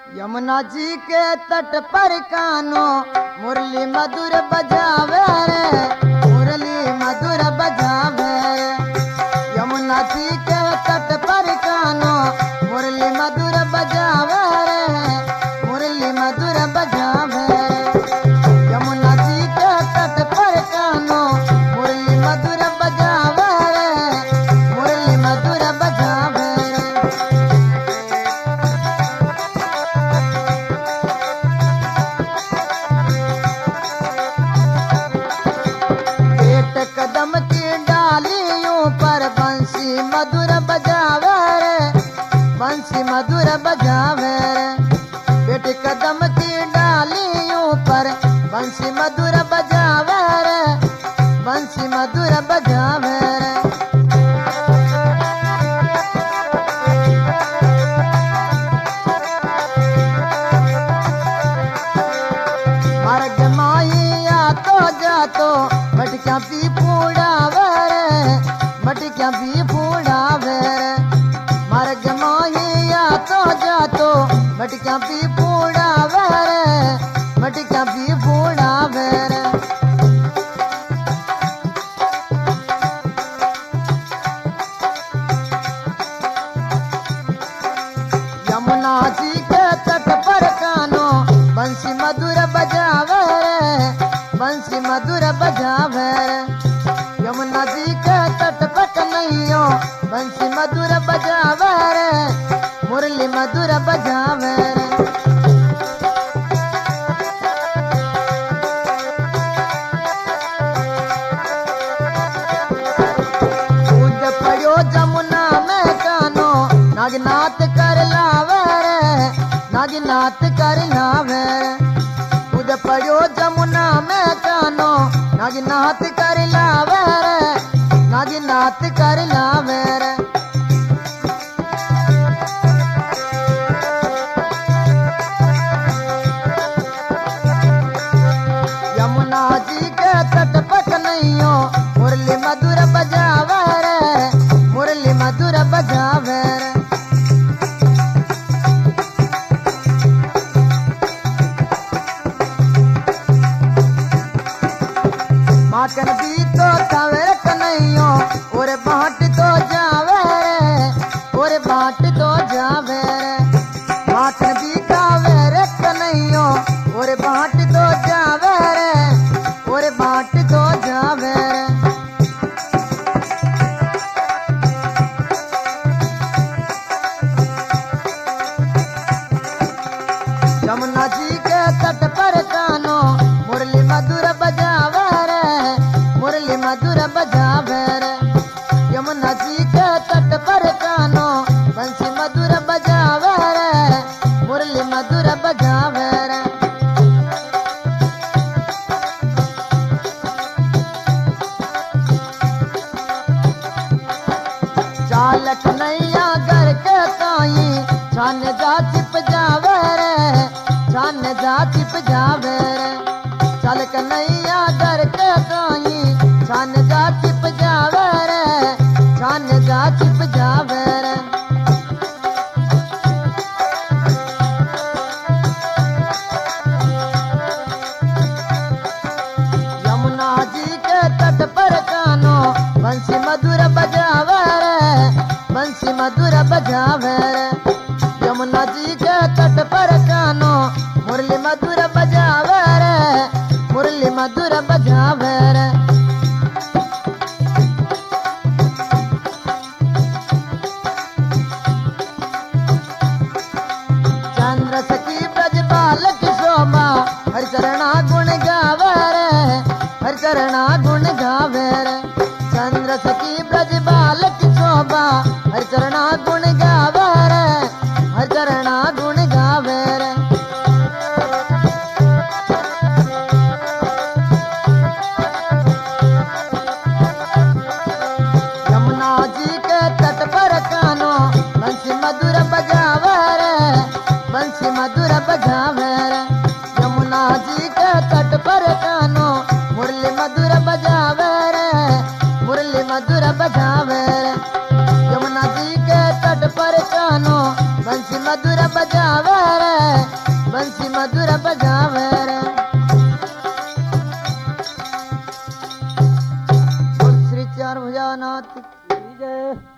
यमुना जी के तट पर कानो मुरली मधुर बजावे रे, मुरली मधुर बजावे। यमुना जी के तट पर कानो मुरली मधुर बजावे रे, मुरली मधुर बजावे। यमुना जी के तट पर कानो मुरली मधुर बजावे रे, मुरली मधुर बजावे। कदम की डालियों पर बंसी मधुर बजावे रे, बंसी मधुर बजावे रे। बेटे कदम की डालियों पर बंसी मधुर बजावे रे, बंसी मधुर बजावे रे। मार्ग माहिया तो जातो मटकियां पी फूड़ावे रे, मटकियां पी फूड़ावे रे। मार्ग माहिया तो जातो मटकियां पी फूड़ावे रे, मटकियां पी फूड़ावे रे। यमुना जी के तट पर कानो बंसी मधुर बजावे रे, बंसी मधुर बजावे रे। यमुना जी के तट पर कन्हैया बंसी मधुर बजावे रे, मुरली मधुर बजावे रे। कूद पड़ो जमुना में कानो नागनाथ कर लावे रे, नागनाथ कर लावे रे। कूद पड़ो जमुना में कानो नागनाथ कर लावे रे, नागनाथ कर लावे रे। यमुना जी के तट पर कन्हैया मुरली मधुर बजावे रे, मुरली मधुर बजावे रे। माखन भी तो खावे कन्हैया और बाट तो जावे रे, और बाट तो जावे रे। माखन भी खावे रे कन्हैया और बाट तो जावे रे, और बाट तो जावे रे। यमुना जी के तट पर कानो मुरली मधुर बजावे रे, मुरली मधुर बजावे रे। यमुना जी के तट पर कानो बंसी मधुर बजावे रे, मुरली मधुर बजावे रे। चालक नैया घर के ताई छान जा चिप जावे रे, छान जा चिप जावे रे। चालक नैया घर के ताई छान जा चिप जावे रे, छान जा चिप जावे रे। यमुना जी के तट पर कानो बंसी मधुर बजावे रे, बंसी मधुर बजावे रे। यमुना जी के तट पर कानो मुरली मधुर बजावे रे, मुरली मधुर बजावे रे। चंद्र सखी ब्रज बालक शोभा हर चरणा गुण गावे रे, हर चरणा गुण गावे रे। चंद्र सखी ब्रज बालक शोभा हर चरणा गुण गावे रे, हर चरणा गुण गावे रे। मधुर बजावे रे। श्री चार भुजानाथ की जय।